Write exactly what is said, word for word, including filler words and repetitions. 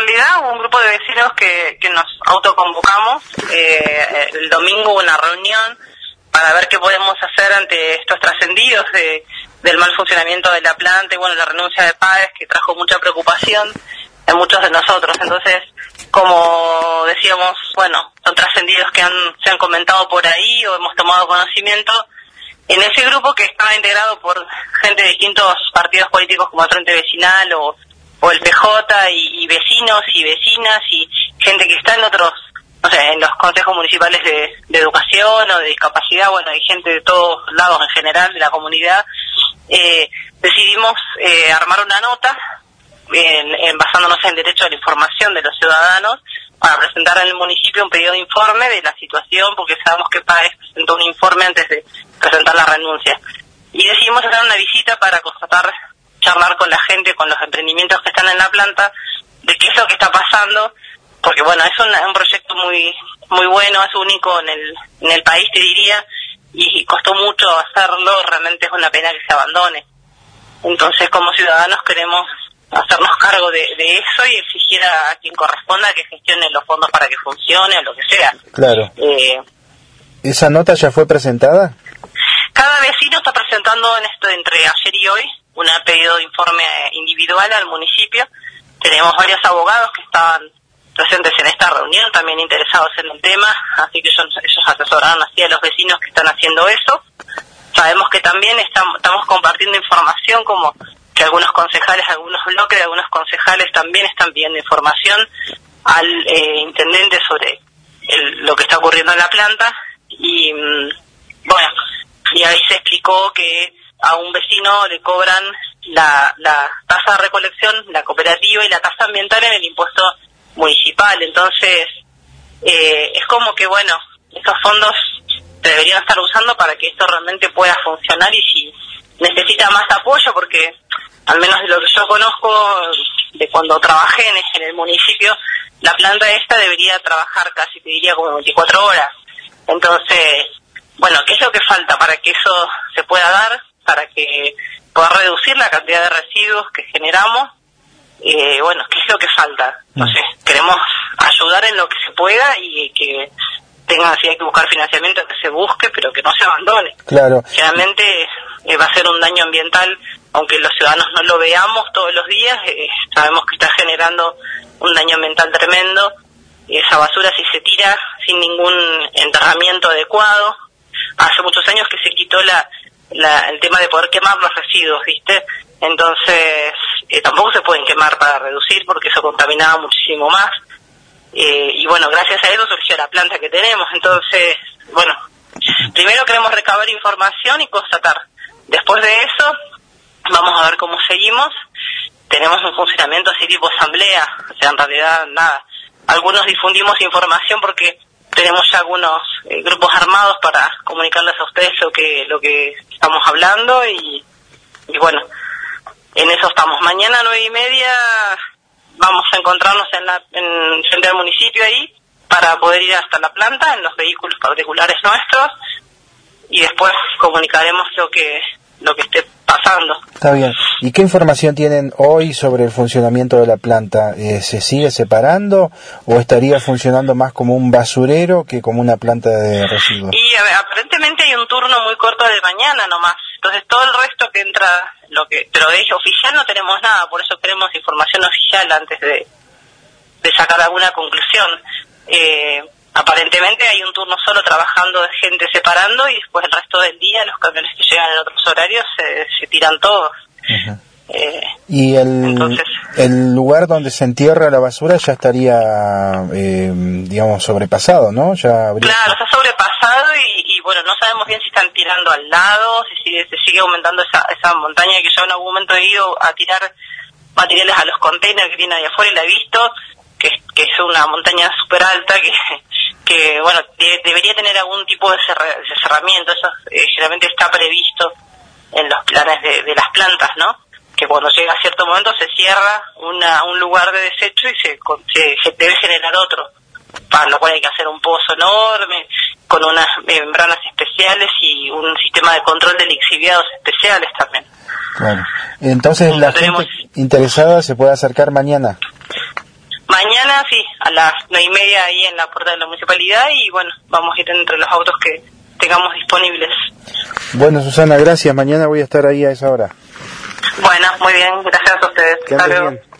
realidad hubo un grupo de vecinos que, que nos autoconvocamos. Eh, el domingo hubo una reunión para ver qué podemos hacer ante estos trascendidos de, del mal funcionamiento de la planta y bueno, la renuncia de padres que trajo mucha preocupación en muchos de nosotros. Entonces, como decíamos, bueno, son trascendidos que han, se han comentado por ahí o hemos tomado conocimiento. En ese grupo, que estaba integrado por gente de distintos partidos políticos como el Frente Vecinal o, o el P J y, y vecinos y vecinas y gente que está en otros, no sé, en los consejos municipales de, de educación o de discapacidad, bueno, hay gente de todos lados en general de la comunidad, eh, decidimos eh, armar una nota en, en, basándonos en el derecho a la información de los ciudadanos para presentar en el municipio un pedido de informe de la situación, porque sabemos que Páez presentó un informe antes de presentar la renuncia. Y decidimos hacer una visita para constatar, charlar con la gente, con los emprendimientos que están en la planta, de qué es lo que está pasando, porque bueno, es un, un proyecto muy muy bueno, es único en el en el país, te diría, y, y costó mucho hacerlo, realmente es una pena que se abandone. Entonces, como ciudadanos queremos hacernos cargo de, de eso y exigir a quien corresponda que gestione los fondos para que funcione o lo que sea. Claro. Eh, ¿Esa nota ya fue presentada? Cada vecino está presentando en esto entre ayer y hoy un pedido de informe individual al municipio. Tenemos varios abogados que estaban presentes en esta reunión, también interesados en el tema, así que ellos, ellos asesoraron así a los vecinos que están haciendo eso. Sabemos que también estamos, estamos compartiendo información, como que algunos concejales, algunos bloques de algunos concejales también están pidiendo información al eh, intendente sobre el, lo que está ocurriendo en la planta. Y mm, bueno, y ahí se explicó que a un vecino le cobran la, la tasa de recolección, la cooperativa y la tasa ambiental en el impuesto municipal. Entonces, eh, es como que, bueno, estos fondos se deberían estar usando para que esto realmente pueda funcionar, y si necesita más apoyo, porque al menos de lo que yo conozco, de cuando trabajé en, en el municipio, la planta esta debería trabajar casi, te diría, como veinticuatro horas. Entonces, bueno, ¿qué es lo que falta para que eso se pueda dar? Para que pueda reducir la cantidad de residuos que generamos. Eh, bueno, ¿qué es lo que falta? Entonces, queremos ayudar en lo que se pueda y que tengan, si hay que buscar financiamiento, que se busque, pero que no se abandone. Claro. Realmente eh, va a ser un daño ambiental, aunque los ciudadanos no lo veamos todos los días, eh, sabemos que está generando un daño ambiental tremendo. Esa basura, si se tira sin ningún enterramiento adecuado, hace muchos años que se quitó la, la el tema de poder quemar los residuos, ¿viste? Entonces, eh, tampoco se pueden quemar para reducir, porque eso contaminaba muchísimo más. Eh, y bueno, gracias a eso surgió la planta que tenemos. Entonces, bueno, primero queremos recabar información y constatar. Después de eso, vamos a ver cómo seguimos. Tenemos un funcionamiento así tipo asamblea, o sea, en realidad nada. Algunos difundimos información porque tenemos ya algunos eh, grupos armados para comunicarles a ustedes lo que lo que estamos hablando, y, y bueno, en eso estamos. Mañana a nueve y media vamos a encontrarnos en la en frente al municipio ahí para poder ir hasta la planta en los vehículos particulares nuestros, y después comunicaremos lo que lo que esté pasando. Está bien. ¿Y qué información tienen hoy sobre el funcionamiento de la planta? Eh, ¿Se sigue separando o estaría funcionando más como un basurero que como una planta de residuos? Y a ver, aparentemente hay un turno muy corto de mañana nomás. Entonces todo el resto que entra, lo que pero de ello oficial no tenemos nada, por eso queremos información oficial antes de, de sacar alguna conclusión. Eh, aparentemente hay un turno solo trabajando de gente separando, y después el resto del día los camiones que llegan en otros horarios se, se tiran todos. Uh-huh. eh, y el, entonces, el lugar donde se entierra la basura ya estaría, eh, digamos, sobrepasado, ¿no? Ya habría... Claro, está sobrepasado y, y bueno, no sabemos bien si están tirando al lado, si sigue, se sigue aumentando esa, esa montaña, que yo en algún momento he ido a tirar materiales a los containers que tienen ahí afuera y la he visto, que, que es una montaña súper alta, que que bueno, de, debería tener algún tipo de, cerra, de cerramiento. Eso eh, generalmente está previsto en los planes de, de las plantas, ¿no? Que cuando llega a cierto momento se cierra una, un lugar de desecho y se, se, se debe generar otro, para lo cual hay que hacer un pozo enorme, con unas membranas especiales y un sistema de control de lixiviados especiales también. Claro. Entonces, la tenemos... gente interesada se puede acercar mañana. Mañana sí, a las nueve y media ahí en la puerta de la municipalidad y bueno, vamos a ir entre los autos que tengamos disponibles. Bueno, Susana, gracias. Mañana voy a estar ahí a esa hora. Bueno, muy bien, gracias a ustedes. Que andes bien.